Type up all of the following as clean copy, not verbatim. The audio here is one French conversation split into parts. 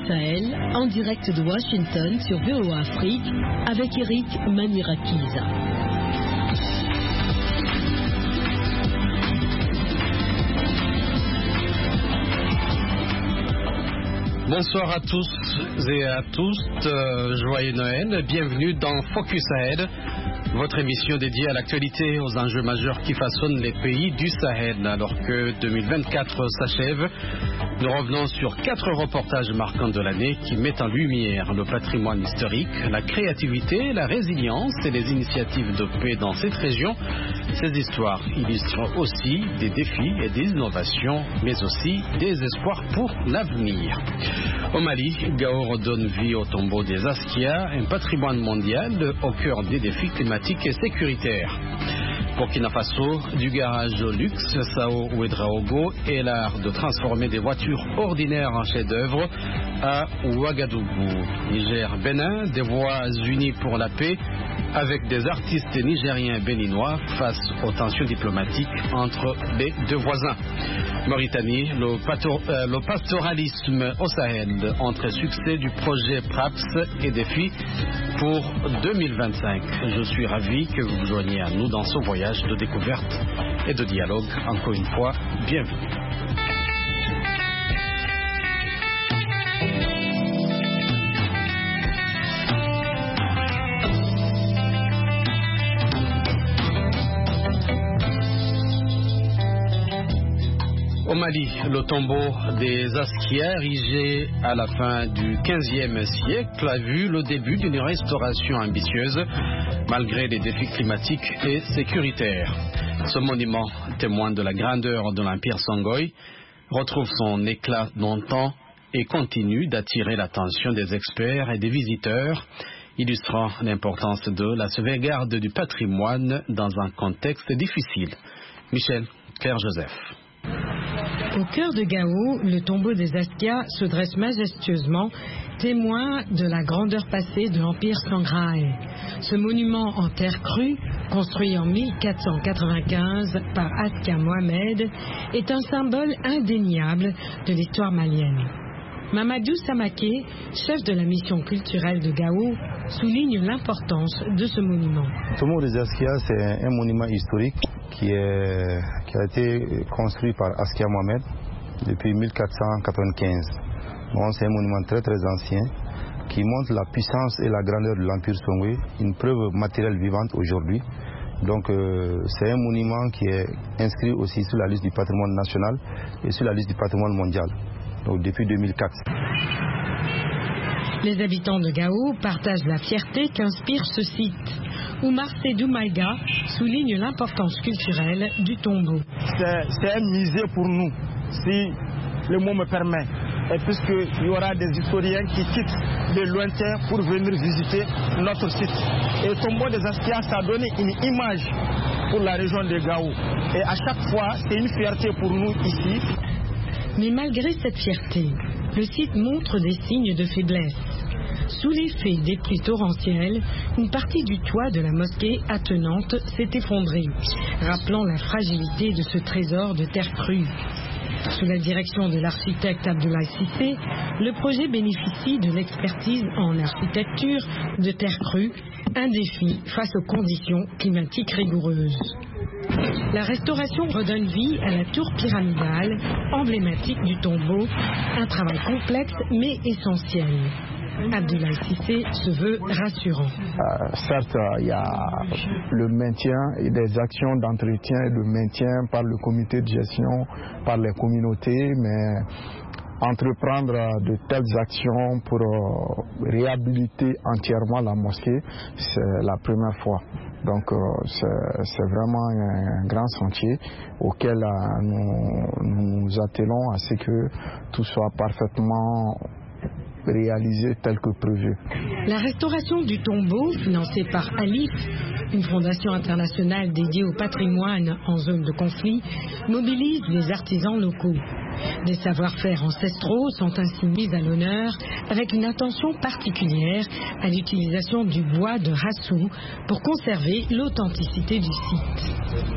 Sahel, en direct de Washington sur VOA Afrique, avec Eric Manirakiza. Bonsoir à tous et à toutes, joyeux Noël, bienvenue dans Focus Sahel, votre émission dédiée à l'actualité et aux enjeux majeurs qui façonnent les pays du Sahel. Alors que 2024 s'achève, nous revenons sur 4 reportages marquants de l'année qui mettent en lumière le patrimoine historique, la créativité, la résilience et les initiatives de paix dans cette région. Ces histoires illustrent aussi des défis et des innovations, mais aussi des espoirs pour l'avenir. Au Mali, Gao redonne vie au tombeau des Askia, un patrimoine mondial au cœur des défis climatiques et sécuritaires. Burkina Faso, du garage au luxe, Sao Ouedraogo et l'art de transformer des voitures ordinaires en chefs-d'œuvre à Ouagadougou. Niger, Bénin, des voix unies pour la paix avec des artistes nigériens et béninois face aux tensions diplomatiques entre les deux voisins. Mauritanie, le pastoralisme au Sahel entre succès du projet PRAPS et défis pour 2025. Je suis ravi que vous vous joigniez à nous dans ce voyage de découverte et de dialogue. Encore une fois, bienvenue. Au Mali, le tombeau des Askia, érigé à la fin du XVe siècle, a vu le début d'une restauration ambitieuse, malgré les défis climatiques et sécuritaires. Ce monument, témoin de la grandeur de l'Empire Songhai, retrouve son éclat d'antan et continue d'attirer l'attention des experts et des visiteurs, illustrant l'importance de la sauvegarde du patrimoine dans un contexte difficile. Michel, Claire Joseph. Au cœur de Gao, le tombeau des Askia se dresse majestueusement, témoin de la grandeur passée de l'Empire Songhai. Ce monument en terre crue, construit en 1495 par Askia Mohamed, est un symbole indéniable de l'histoire malienne. Mamadou Samaké, chef de la mission culturelle de Gao, souligne l'importance de ce monument. Le tombeau des Askia, c'est un monument historique qui a été construit par Askia Mohamed depuis 1495. Bon, c'est un monument très très ancien qui montre la puissance et la grandeur de l'Empire Songhai, une preuve matérielle vivante aujourd'hui. Donc c'est un monument qui est inscrit aussi sur la liste du patrimoine national et sur la liste du patrimoine mondial. Donc, depuis 2004. Les habitants de Gao partagent la fierté qu'inspire ce site. Oumar Sédou Maïga souligne l'importance culturelle du tombeau. C'est un musée pour nous, si le mot me permet. Et puisqu'il y aura des historiens qui quittent de lointain pour venir visiter notre site. Et le tombeau des Askia, ça a donné une image pour la région de Gao. Et à chaque fois, c'est une fierté pour nous ici. Mais malgré cette fierté, le site montre des signes de faiblesse. Sous l'effet des pluies torrentielles, une partie du toit de la mosquée attenante s'est effondrée, rappelant la fragilité de ce trésor de terre crue. Sous la direction de l'architecte Abdoulaye Cissé, le projet bénéficie de l'expertise en architecture de terre crue, un défi face aux conditions climatiques rigoureuses. La restauration redonne vie à la tour pyramidale, emblématique du tombeau, un travail complexe mais essentiel. Abdoulaye Cissé se veut rassurant. Certes, il y a le maintien et des actions d'entretien et de maintien par le comité de gestion, par les communautés, mais entreprendre de telles actions pour réhabiliter entièrement la mosquée, c'est la première fois. Donc c'est vraiment un grand chantier auquel nous nous attelons à ce que tout soit parfaitement réalisé tel que prévu. La restauration du tombeau, financée par ALIF, une fondation internationale dédiée au patrimoine en zone de conflit, mobilise les artisans locaux. Des savoir-faire ancestraux sont ainsi mis à l'honneur avec une attention particulière à l'utilisation du bois de rassou pour conserver l'authenticité du site.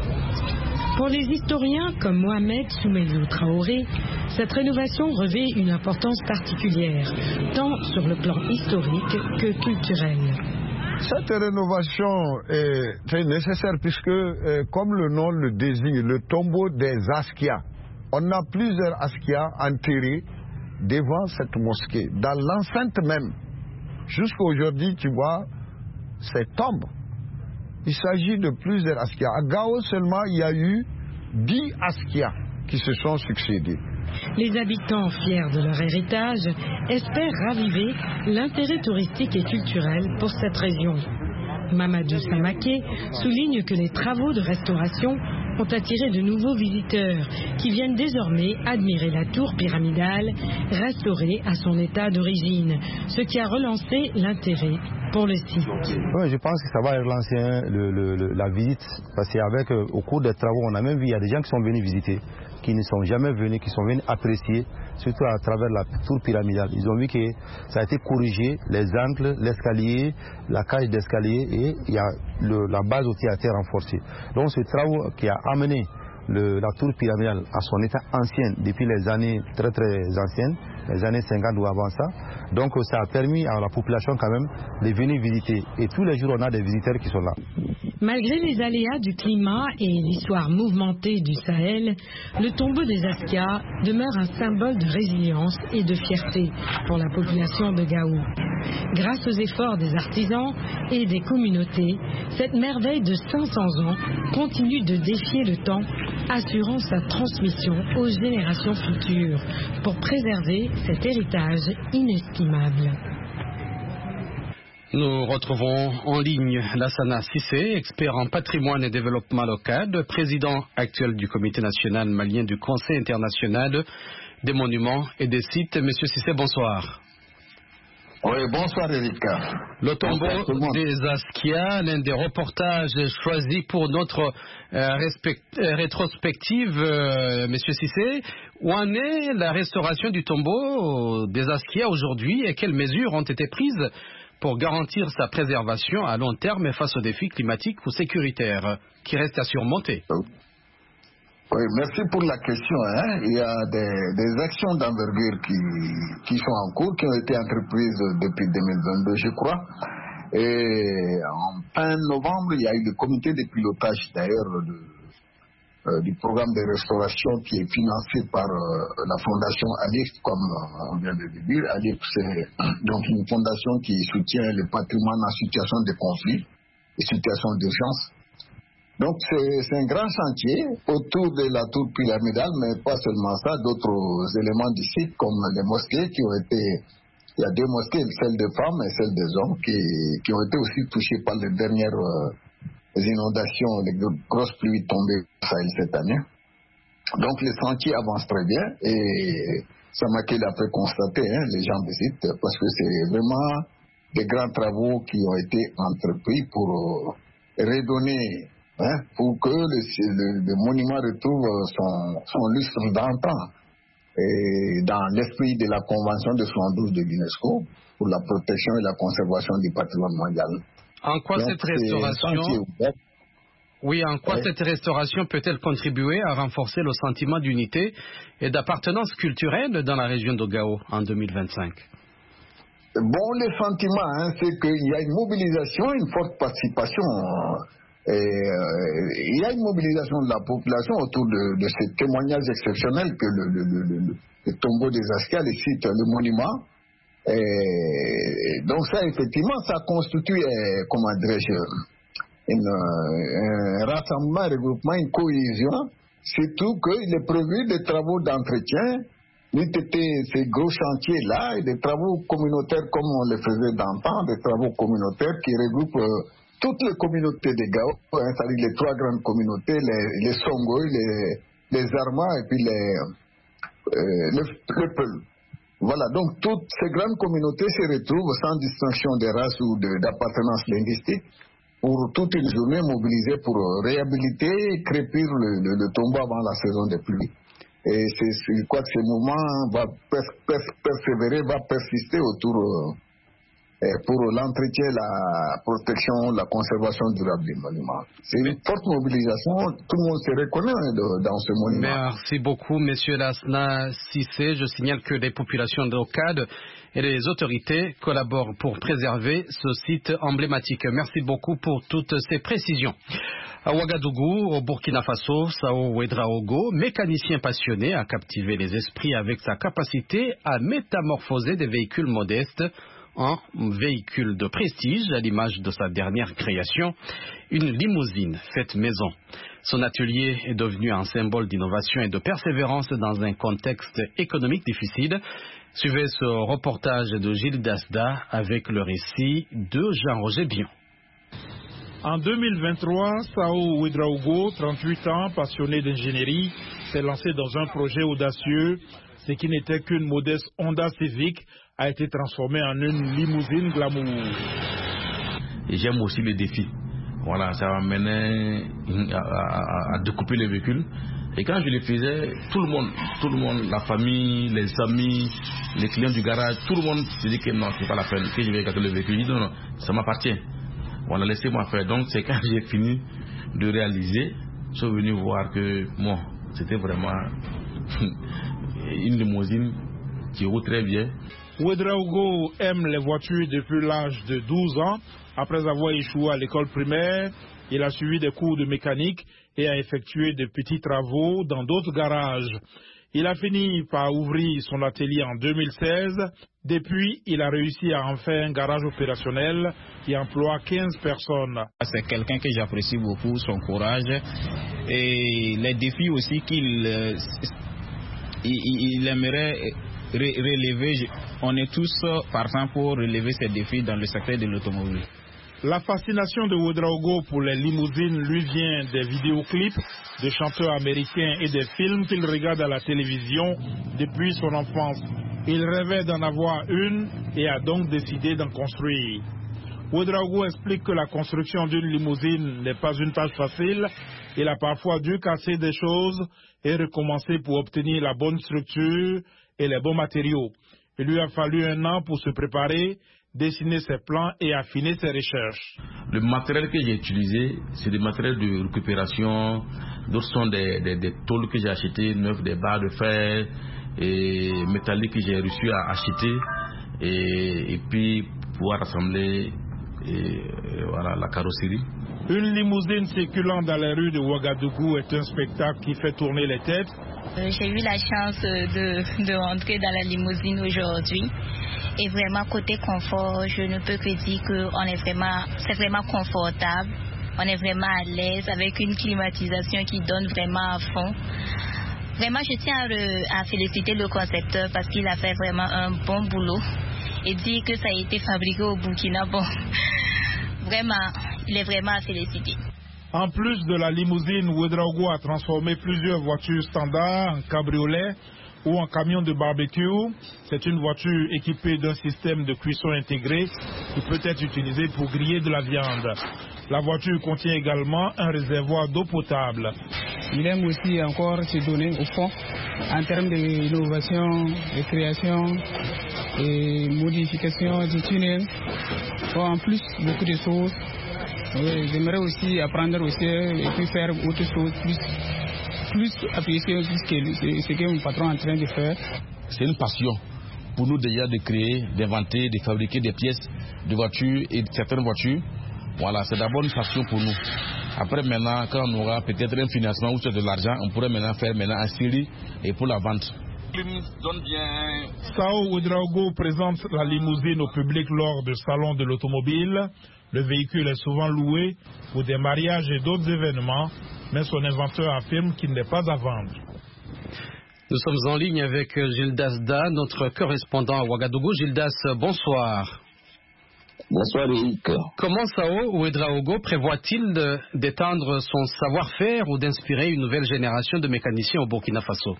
Pour les historiens comme Mohamed Soumeilou Traoré, cette rénovation revêt une importance particulière tant sur le plan historique que culturel. Cette rénovation est nécessaire puisque, comme le nom le désigne, le tombeau des Askia, on a plusieurs Askia enterrés devant cette mosquée, dans l'enceinte même. Jusqu'à aujourd'hui, tu vois, ces tombes. Il s'agit de plusieurs Askia. À Gao seulement, il y a eu 10 Askia qui se sont succédés. Les habitants, fiers de leur héritage, espèrent raviver l'intérêt touristique et culturel pour cette région. Mamadou Samaké souligne que les travaux de restauration ont attiré de nouveaux visiteurs qui viennent désormais admirer la tour pyramidale restaurée à son état d'origine, ce qui a relancé l'intérêt pour le site. Oui, je pense que ça va relancer la visite parce qu'au cours des travaux, on a même vu, il y a des gens qui sont venus visiter, qui ne sont jamais venus, qui sont venus apprécier, surtout à travers la tour pyramidale. Ils ont vu que ça a été corrigé, les angles, l'escalier, la cage d'escalier et il y a la base aussi a été renforcée. Donc ce travaux qui a amené la tour pyramidale à son état ancien depuis les années très anciennes, les années 50 ou avant ça. Donc ça a permis à la population quand même de venir visiter. Et tous les jours on a des visiteurs qui sont là. Malgré les aléas du climat et l'histoire mouvementée du Sahel, le tombeau des Askia demeure un symbole de résilience et de fierté pour la population de Gao. Grâce aux efforts des artisans et des communautés, cette merveille de 500 ans continue de défier le temps, assurant sa transmission aux générations futures pour préserver cet héritage inestimable. Nous retrouvons en ligne Lassana Cissé, expert en patrimoine et développement local, président actuel du Comité national malien du Conseil international des monuments et des sites. Monsieur Cissé, bonsoir. Oui, bonsoir Erika. Le tombeau des Askia, l'un des reportages choisis pour notre rétrospective, Monsieur Cissé. Où en est la restauration du tombeau des Askia aujourd'hui et quelles mesures ont été prises pour garantir sa préservation à long terme face aux défis climatiques ou sécuritaires qui restent à surmonter? Oui, merci pour la question. Il y a des actions d'envergure qui sont en cours, qui ont été entreprises depuis 2022, je crois. Et en fin novembre, il y a eu le comité de pilotage d'ailleurs du programme de restauration qui est financé par la fondation ALIF, comme on vient de le dire. ALIF, c'est donc une fondation qui soutient le patrimoine en situation de conflit et situation d'urgence. Donc c'est un grand chantier autour de la tour pyramidale, mais pas seulement ça, d'autres éléments du site comme les mosquées qui ont été, il y a 2 mosquées, celle des femmes et celle des hommes, qui ont été aussi touchées par les dernières inondations, les grosses pluies tombées au Sahel cette année. Donc les chantiers avancent très bien et Samaké l'a fait constater, les gens visitent parce que c'est vraiment des grands travaux qui ont été entrepris pour redonner, pour que le monument retrouve son lustre d'antan et dans l'esprit de la Convention de 72 de l'UNESCO pour la protection et la conservation du patrimoine mondial. En quoi cette restauration peut-elle contribuer à renforcer le sentiment d'unité et d'appartenance culturelle dans la région de Gao en 2025? Bon, le sentiment, c'est qu'il y a une mobilisation, une forte participation. Il y a une mobilisation de la population autour de ce témoignage exceptionnel que le tombeau des Askia, le site, le monument. Donc ça, effectivement, ça constitue, comment dirais-je, un rassemblement, un regroupement, une cohésion, surtout qu'il est prévu des travaux d'entretien, ces gros chantiers-là, et des travaux communautaires comme on les faisait d'antan, des travaux communautaires qui regroupent toutes les communautés de Gao, c'est-à-dire les 3 grandes communautés, les Songoï, les Arma et puis le Peul. Voilà, donc toutes ces grandes communautés se retrouvent sans distinction de race ou d'appartenance linguistique pour toute une journée mobilisée pour réhabiliter et crépir le tombeau avant la saison des pluies. Et je crois que ce mouvement va persévérer, va persister autour pour l'entretien, la protection, la conservation durable du monument. C'est une forte mobilisation, tout le monde se reconnaît dans ce monument. Merci beaucoup, Monsieur Lassana Sissé. Je signale que les populations locales et les autorités collaborent pour préserver ce site emblématique. Merci beaucoup pour toutes ces précisions. À Ouagadougou, au Burkina Faso, Sao Ouedraogo, mécanicien passionné, a captivé les esprits avec sa capacité à métamorphoser des véhicules modestes en véhicule de prestige, à l'image de sa dernière création, une limousine faite maison. Son atelier est devenu un symbole d'innovation et de persévérance dans un contexte économique difficile. Suivez ce reportage de Gilles Dasda avec le récit de Jean-Roger Bion. En 2023, Sao Ouedraogo, 38 ans, passionné d'ingénierie, s'est lancé dans un projet audacieux. Ce qui n'était qu'une modeste Honda Civic a été transformé en une limousine glamour. Et j'aime aussi les défis. Voilà, ça m'a mené à découper les véhicules. Et quand je les faisais, tout le monde, la famille, les amis, les clients du garage, tout le monde se dit que non, c'est pas la peine, que je vais garder le véhicule. Je dis non, ça m'appartient. Voilà, laissez-moi faire. Donc c'est quand j'ai fini de réaliser, je suis venu voir que bon, c'était vraiment une limousine qui roule très bien. Ouedraogo aime les voitures depuis l'âge de 12 ans. Après avoir échoué à l'école primaire, il a suivi des cours de mécanique et a effectué de petits travaux dans d'autres garages. Il a fini par ouvrir son atelier en 2016. Depuis, il a réussi à en faire un garage opérationnel qui emploie 15 personnes. C'est quelqu'un que j'apprécie beaucoup, son courage et les défis aussi qu'il aimerait relever. On est tous partants pour relever ces défis dans le secteur de l'automobile. La fascination de Ouedraogo pour les limousines lui vient des vidéoclips de chanteurs américains et des films qu'il regarde à la télévision depuis son enfance. Il rêvait d'en avoir une et a donc décidé d'en construire. Ouedraogo explique que la construction d'une limousine n'est pas une tâche facile. Il a parfois dû casser des choses et recommencer pour obtenir la bonne structure et les bons matériaux. Il lui a fallu 1 an pour se préparer, dessiner ses plans et affiner ses recherches. Le matériel que j'ai utilisé, c'est des matériels de récupération. D'autres sont des tôles que j'ai achetées, neufs, des barres de fer et métalliques que j'ai réussi à acheter et puis pouvoir assembler voilà, la carrosserie. Une limousine circulant dans les rues de Ouagadougou est un spectacle qui fait tourner les têtes. J'ai eu la chance de rentrer dans la limousine aujourd'hui. Et vraiment, côté confort, je ne peux que dire que c'est vraiment confortable. On est vraiment à l'aise avec une climatisation qui donne vraiment à fond. Vraiment, je tiens à féliciter le concepteur parce qu'il a fait vraiment un bon boulot. Et dire que ça a été fabriqué au Burkina, bon, vraiment, il est vraiment à féliciter. En plus de la limousine, Ouedraogo a transformé plusieurs voitures standards en cabriolet ou en camion de barbecue. C'est une voiture équipée d'un système de cuisson intégré qui peut être utilisé pour griller de la viande. La voiture contient également un réservoir d'eau potable. Il aime aussi encore se donner au fond en termes d'innovation, de création et modification du tunnel. En plus, beaucoup de choses. J'aimerais aussi apprendre aussi et puis faire autre chose, plus apprécier ce que mon patron est en train de faire. C'est une passion pour nous déjà de créer, d'inventer, de fabriquer des pièces de voitures et de certaines voitures. Voilà, c'est d'abord une passion pour nous. Après maintenant, quand on aura peut-être un financement ou de l'argent, on pourrait maintenant faire en série et pour la vente. Sao Ouedraogo présente la limousine au public lors de salons de l'automobile. Le véhicule est souvent loué pour des mariages et d'autres événements, mais son inventeur affirme qu'il n'est pas à vendre. Nous sommes en ligne avec Gildas Da, notre correspondant à Ouagadougou. Gildas, bonsoir. Bonsoir Eric. Comment Sao Ouedraogo prévoit-il d'étendre son savoir-faire ou d'inspirer une nouvelle génération de mécaniciens au Burkina Faso?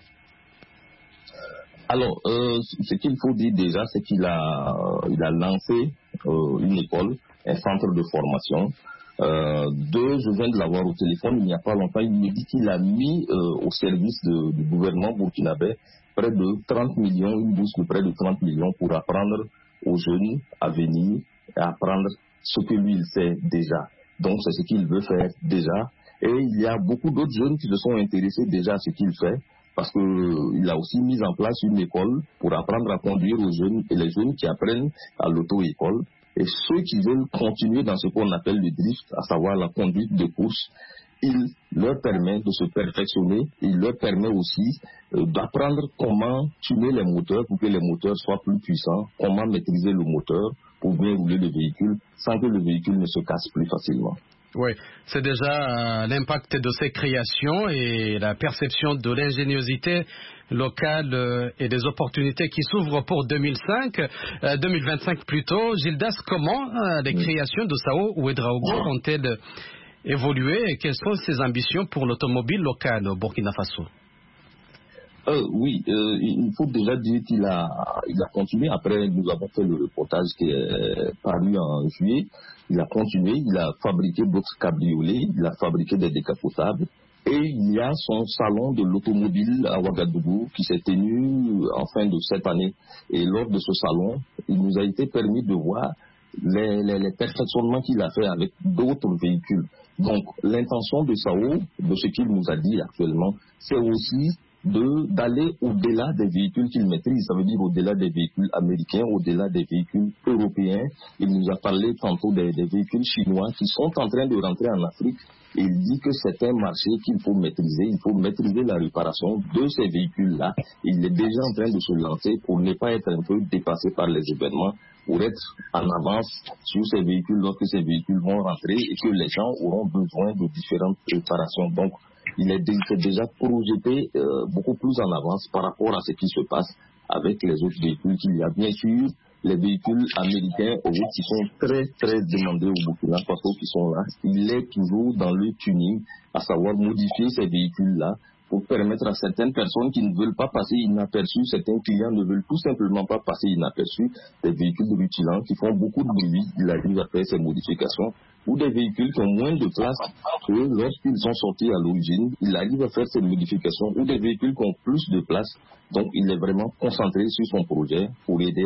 Alors, ce qu'il faut dire déjà, c'est qu'il a lancé une école, un centre de formation. Je viens de l'avoir au téléphone il n'y a pas longtemps. Il me dit qu'il a mis au service du gouvernement burkinabé près de 30 millions, une bourse de près de 30 millions pour apprendre aux jeunes à venir et apprendre ce que lui il sait déjà. Donc c'est ce qu'il veut faire déjà. Et il y a beaucoup d'autres jeunes qui se sont intéressés déjà à ce qu'il fait, parce qu'il a aussi mis en place une école pour apprendre à conduire aux jeunes, et les jeunes qui apprennent à l'auto-école. Et ceux qui veulent continuer dans ce qu'on appelle le drift, à savoir la conduite de course, il leur permet de se perfectionner, il leur permet aussi d'apprendre comment tuner les moteurs pour que les moteurs soient plus puissants, comment maîtriser le moteur pour bien rouler le véhicule sans que le véhicule ne se casse plus facilement. Oui, c'est déjà l'impact de ces créations et la perception de l'ingéniosité locale et des opportunités qui s'ouvrent pour 2025 plutôt. Gildas, comment les créations de Sao Ouedraogo ont-elles évolué et quelles sont ses ambitions pour l'automobile locale au Burkina Faso? Oui, il faut déjà dire qu'il a continué. Après, nous avons fait le reportage qui est paru en juillet. Il a continué, il a fabriqué d'autres cabriolets, il a fabriqué des décapotables. Et il y a son salon de l'automobile à Ouagadougou qui s'est tenu en fin de cette année. Et lors de ce salon, il nous a été permis de voir les perfectionnements qu'il a fait avec d'autres véhicules. Donc, l'intention de Sao, de ce qu'il nous a dit actuellement, c'est aussi d'aller au-delà des véhicules qu'il maîtrise, ça veut dire au-delà des véhicules américains, au-delà des véhicules européens. Il nous a parlé tantôt des véhicules chinois qui sont en train de rentrer en Afrique. Et il dit que c'est un marché qu'il faut maîtriser. Il faut maîtriser la réparation de ces véhicules-là. Il est déjà en train de se lancer pour ne pas être un peu dépassé par les événements, pour être en avance sur ces véhicules lorsque ces véhicules vont rentrer et que les gens auront besoin de différentes réparations. Donc, il est déjà projeté beaucoup plus en avance par rapport à ce qui se passe avec les autres véhicules qu'il y a. Bien sûr, les véhicules américains qui sont très très demandés au Burkina Faso qui sont là, il est toujours dans le tuning, à savoir modifier ces véhicules-là pour permettre à certaines personnes qui ne veulent pas passer inaperçus, certains clients ne veulent tout simplement pas passer inaperçus, des véhicules rutilants qui font beaucoup de bruit, il arrive à faire ces modifications, ou des véhicules qui ont moins de place que lorsqu'ils sont sortis à l'origine, il arrive à faire ces modifications, ou des véhicules qui ont plus de place. Donc il est vraiment concentré sur son projet pour aider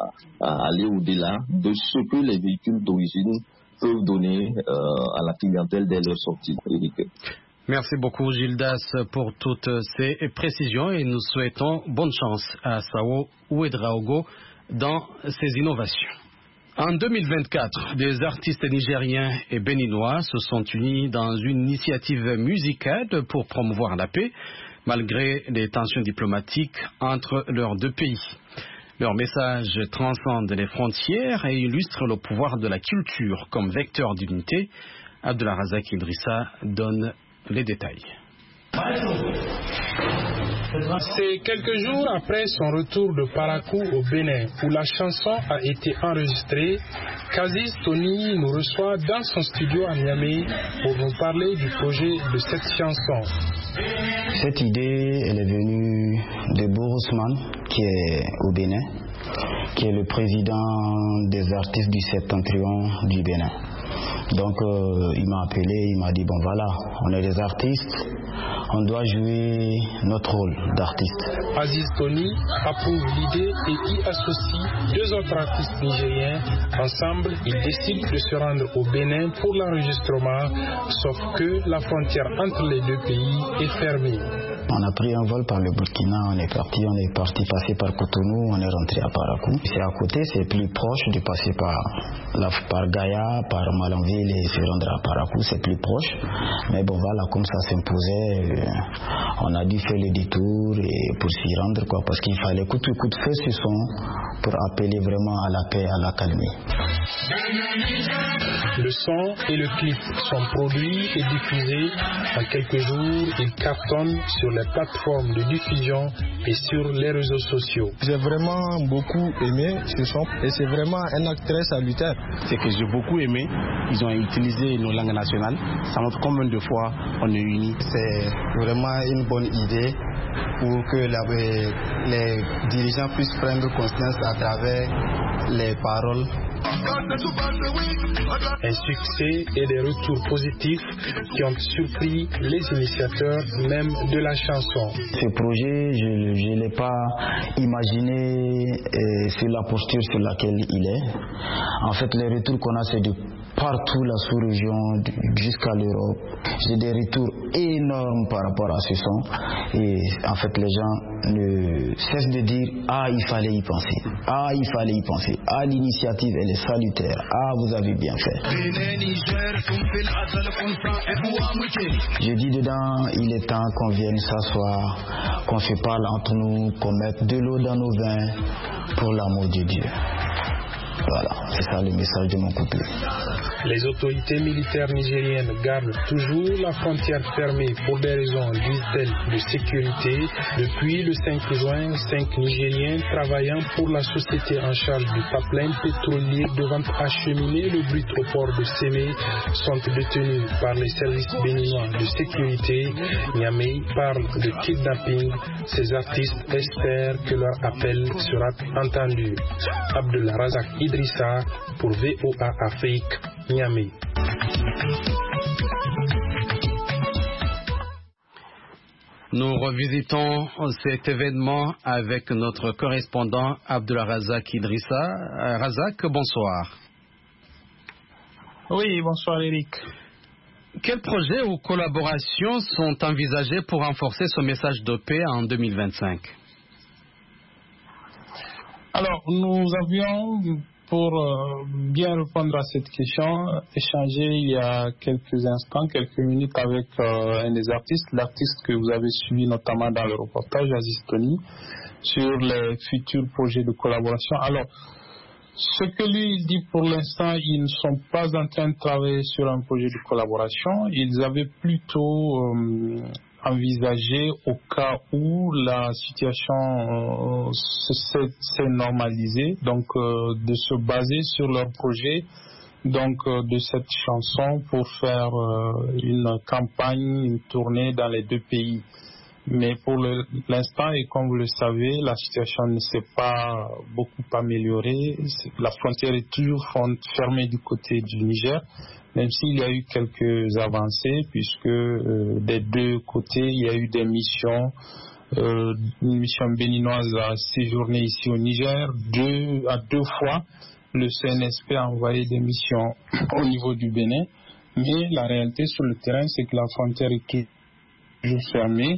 à aller au-delà de ce que les véhicules d'origine peuvent donner à la clientèle dès leur sortie. Eric. Merci beaucoup Gildas pour toutes ces précisions et nous souhaitons bonne chance à Sao Ouedraogo dans ses innovations. En 2024, des artistes nigériens et béninois se sont unis dans une initiative musicale pour promouvoir la paix, malgré les tensions diplomatiques entre leurs deux pays. Leur message transcende les frontières et illustre le pouvoir de la culture comme vecteur d'unité. Abdelrazak Idrissa donne les détails. C'est quelques jours après son retour de Parakou au Bénin, où la chanson a été enregistrée, qu'Aziz Tony nous reçoit dans son studio à Niamey pour nous parler du projet de cette chanson. Cette idée, elle est venue de Bourosman, qui est au Bénin, qui est le président des artistes du Septentrion du Bénin. Donc il m'a appelé, il m'a dit bon voilà, on est des artistes, on doit jouer notre rôle d'artiste. Aziz Tony approuve l'idée et y associe deux autres artistes nigériens. Ensemble, ils décident de se rendre au Bénin pour l'enregistrement, sauf que la frontière entre les deux pays est fermée. On a pris un vol par le Burkina, on est parti passer par Cotonou, on est rentré à Parakou. C'est à côté, c'est plus proche de passer par Gaïa, par Malanville et se rendre à Parakou, c'est plus proche. Mais bon voilà, comme ça s'imposait, on a dû faire le détour et pour s'y rendre quoi, parce qu'il fallait coup de feu ce son pour appeler vraiment à la paix, à la calmie. Le son et le clip sont produits et diffusés. En quelques jours, ils cartonnent sur les plateformes de diffusion et sur les réseaux sociaux. J'ai vraiment beaucoup aimé ce son et c'est vraiment un acte très salutaire. C'est que j'ai beaucoup aimé, ils ont utilisé nos langues nationales. Ça montre combien de fois on est unis. C'est vraiment une bonne idée pour que les dirigeants puissent prendre conscience à travers les paroles Un succès et des retours positifs qui ont surpris les initiateurs même de la chanson. Ce projet, je ne l'ai pas imaginé sur la posture sur laquelle il est. En fait, les retours qu'on a, c'est de partout la sous-région jusqu'à l'Europe. J'ai des retours énormes par rapport à ce son. Et en fait, les gens ne cessent de dire « Ah, il fallait y penser. Ah, il fallait y penser. Ah, l'initiative, elle est salutaire. Ah, vous avez bien fait. » Je dis dedans, il est temps qu'on vienne s'asseoir, qu'on se parle entre nous, qu'on mette de l'eau dans nos vins pour l'amour de Dieu. Voilà, c'est ça le message de mon couplet. Les autorités militaires nigériennes gardent toujours la frontière fermée pour des raisons, disent-elles, de sécurité. Depuis le 5 juin, 5 Nigériens travaillant pour la société en charge du pipeline pétrolier devant acheminer le brut au port de Sémé sont détenus par les services béninois de sécurité. Niamey parle de kidnapping. Ces artistes espèrent que leur appel sera entendu. Abdullah Razak Idrissa pour VOA Afrique, Niamey. Nous revisitons cet événement avec notre correspondant Abdullah Razak Idrissa. Razak, bonsoir. Oui, bonsoir Eric. Quels projets ou collaborations sont envisagés pour renforcer ce message de paix en 2025? Alors, nous avions, pour bien répondre à cette question, échangé il y a quelques instants, quelques minutes avec un des artistes, l'artiste que vous avez suivi notamment dans le reportage, Aziz Tony, sur les futurs projets de collaboration. Alors, ce que lui dit pour l'instant, ils ne sont pas en train de travailler sur un projet de collaboration. Ils avaient plutôt envisagé, au cas où la situation s'est normalisée, donc de se baser sur leur projet, donc de cette chanson pour faire une campagne, une tournée dans les deux pays. Mais pour l'instant, et comme vous le savez, la situation ne s'est pas beaucoup améliorée. La frontière est toujours fermée du côté du Niger, même s'il y a eu quelques avancées, puisque des deux côtés, il y a eu des missions. Une mission béninoise a séjourné ici au Niger. À deux fois, le CNSP a envoyé des missions au niveau du Bénin. Mais la réalité sur le terrain, c'est que la frontière est toujours fermée.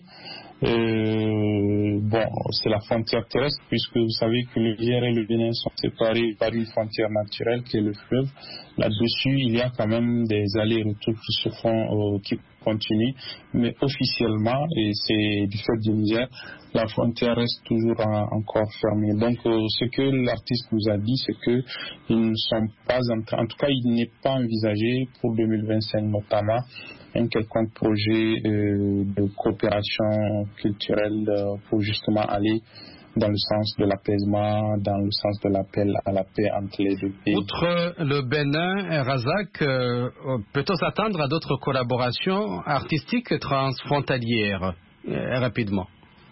C'est la frontière terrestre, puisque vous savez que le Niger et le Bénin sont séparés par une frontière naturelle qui est le fleuve. Là-dessus, il y a quand même des allers-retours qui se font, qui continuent, mais officiellement, et c'est du fait du Niger, la frontière reste toujours encore fermée. Donc, ce que l'artiste nous a dit, c'est que ils ne sont pas en tout cas, il n'est pas envisagé pour 2025 notamment un quelconque projet de coopération culturelle pour justement aller dans le sens de l'apaisement, dans le sens de l'appel à la paix entre les deux pays. Outre le Bénin, Razak, peut-on s'attendre à d'autres collaborations artistiques transfrontalières rapidement?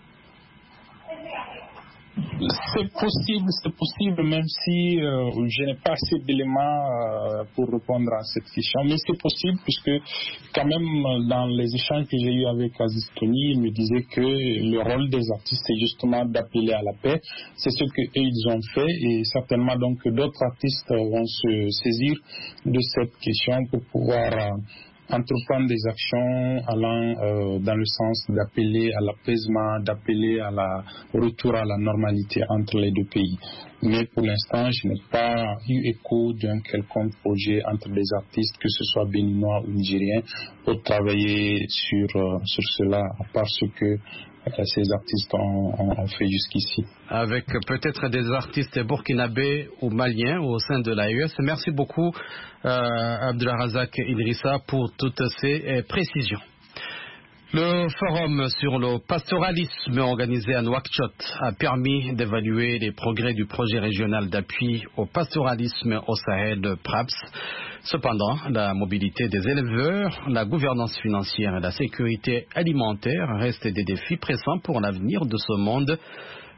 C'est possible, même si je n'ai pas assez d'éléments pour répondre à cette question. Mais c'est possible, puisque quand même, dans les échanges que j'ai eus avec Aziz Tony, il me disait que le rôle des artistes, c'est justement d'appeler à la paix. C'est ce qu'eux, ils ont fait, et certainement donc d'autres artistes vont se saisir de cette question pour pouvoir entreprendre des actions allant dans le sens d'appeler à l'apaisement, d'appeler à la retour à la normalité entre les deux pays. Mais pour l'instant, je n'ai pas eu écho d'un quelconque projet entre des artistes, que ce soit béninois ou nigériens, pour travailler sur cela, à part ce que ces artistes ont fait jusqu'ici. Avec peut-être des artistes burkinabés ou maliens au sein de l'AES. Merci beaucoup, Abdullah Razak Idrissa, pour toutes ces précisions. Le forum sur le pastoralisme organisé à Nouakchott a permis d'évaluer les progrès du projet régional d'appui au pastoralisme au Sahel PRAPS. Cependant, la mobilité des éleveurs, la gouvernance financière et la sécurité alimentaire restent des défis pressants pour l'avenir de ce monde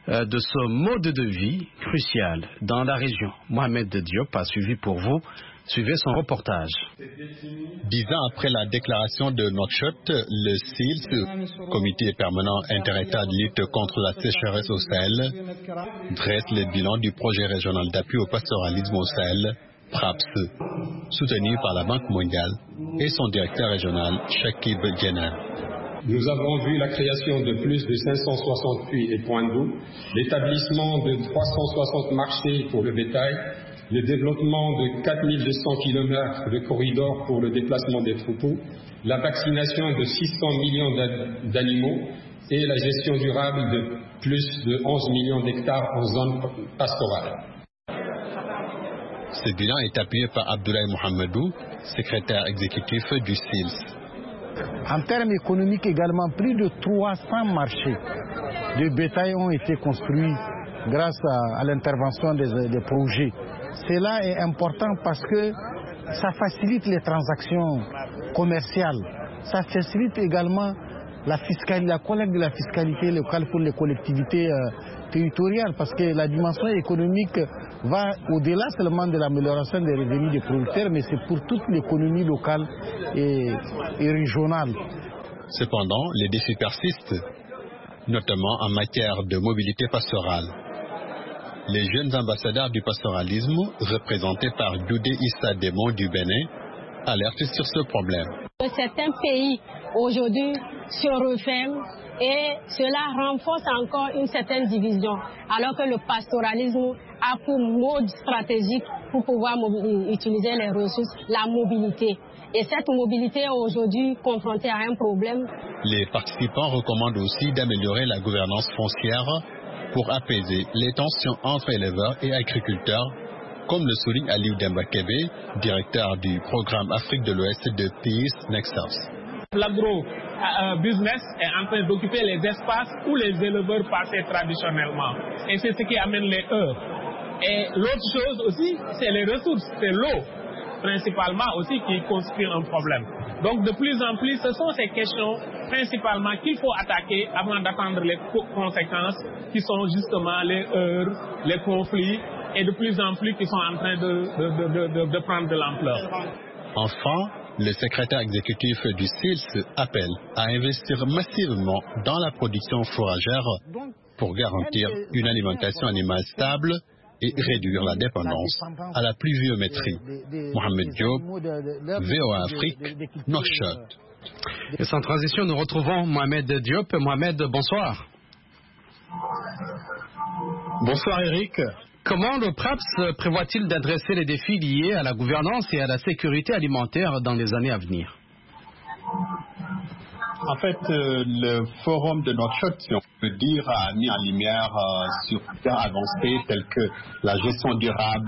de ce mode de vie crucial dans la région. Mohamed Diop a suivi pour vous. Suivez son reportage. 10 ans après la déclaration de Nouakchott, le CILS, Comité permanent interétat de lutte contre la sécheresse au Sahel, dresse le bilan du projet régional d'appui au pastoralisme au Sahel, PRAPS, soutenu par la Banque mondiale et son directeur régional, Shakib Djenel. Nous avons vu la création de plus de 560 puits et points d'eau, l'établissement de 360 marchés pour le bétail, le développement de 4200 km de corridors pour le déplacement des troupeaux, la vaccination de 600 millions d'animaux et la gestion durable de plus de 11 millions d'hectares en zone pastorale. Ce bilan est appuyé par Abdoulaye Mohamedou, secrétaire exécutif du CILS. En termes économiques également, plus de 300 marchés de bétail ont été construits grâce à l'intervention des projets. Cela est important parce que ça facilite les transactions commerciales. Ça facilite également la collecte de la fiscalité locale pour les collectivités territoriales parce que la dimension économique va au-delà seulement de l'amélioration des revenus des producteurs, mais c'est pour toute l'économie locale et régionale. Cependant, les défis persistent, notamment en matière de mobilité pastorale. Les jeunes ambassadeurs du pastoralisme, représentés par Doudé Issa Démon du Bénin, alertent sur ce problème. Certains pays aujourd'hui se referment et cela renforce encore une certaine division, alors que le pastoralisme a pour mode stratégique pour pouvoir utiliser les ressources, la mobilité. Et cette mobilité est aujourd'hui confrontée à un problème. Les participants recommandent aussi d'améliorer la gouvernance foncière pour apaiser les tensions entre éleveurs et agriculteurs, comme le souligne Aliou Dembakebe, directeur du programme Afrique de l'Ouest de Peace Nexus. L'agro-business est en train d'occuper les espaces où les éleveurs passaient traditionnellement. Et c'est ce qui amène les heurts. Et l'autre chose aussi, c'est les ressources, c'est l'eau, principalement aussi, qui constitue un problème. Donc de plus en plus, ce sont ces questions principalement qu'il faut attaquer avant d'attendre les conséquences qui sont justement les heurts, les conflits et de plus en plus qui sont en train de prendre de l'ampleur. Enfin, le secrétaire exécutif du CILS appelle à investir massivement dans la production fourragère pour garantir une alimentation animale stable et réduire la dépendance à la pluviométrie. Mohamed Diop, VOA Afrique, Nouakchott. Et sans transition, nous retrouvons Mohamed Diop. Mohamed, bonsoir. Bonsoir Eric. Comment le PRAPS prévoit-il d'adresser les défis liés à la gouvernance et à la sécurité alimentaire dans les années à venir? En fait, le forum de Nouakchott, si on peut dire, a mis en lumière sur plusieurs avancées telles que la gestion durable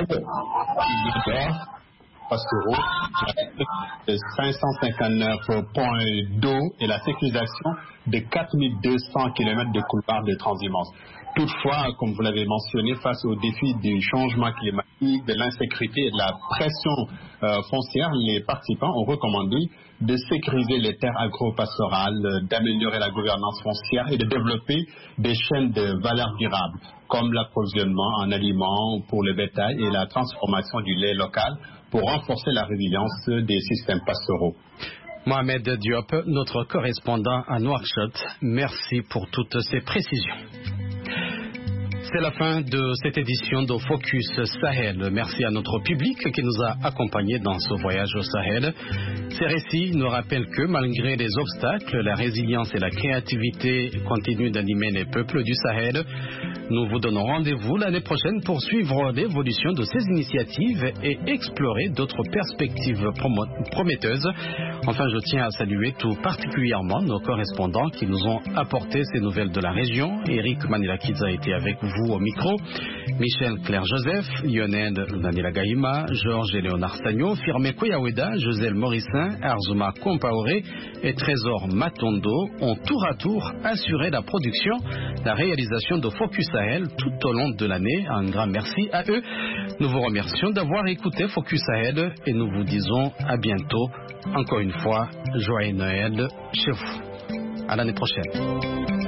pastoraux, de 559 points d'eau et la sécurisation de 4200 km de couloirs de transhumance. Toutefois, comme vous l'avez mentionné, face aux défis du changement climatique, de l'insécurité et de la pression foncière, les participants ont recommandé de sécuriser les terres agro-pastorales, d'améliorer la gouvernance foncière et de développer des chaînes de valeur durable, comme l'approvisionnement en aliments pour le bétail et la transformation du lait local pour renforcer la résilience des systèmes pastoraux. Mohamed Diop, notre correspondant à Nouakchott, merci pour toutes ces précisions. C'est la fin de cette édition de Focus Sahel. Merci à notre public qui nous a accompagnés dans ce voyage au Sahel. Ces récits nous rappellent que malgré les obstacles, la résilience et la créativité continuent d'animer les peuples du Sahel. Nous vous donnons rendez-vous l'année prochaine pour suivre l'évolution de ces initiatives et explorer d'autres perspectives prometteuses. Enfin, je tiens à saluer tout particulièrement nos correspondants qui nous ont apporté ces nouvelles de la région. Eric Manilakidze a été avec vous au micro, Michel Claire-Joseph, Lionel Daniela Gaïma, Georges et Léonard Sagno, Firmé Koyaweda, Joselle Morissin, Arzuma Compaoré et Trésor Matondo ont tour à tour assuré la production, la réalisation de Focus Sahel tout au long de l'année. Un grand merci à eux. Nous vous remercions d'avoir écouté Focus Sahel et nous vous disons à bientôt. Encore une fois, joyeux Noël chez vous. À l'année prochaine.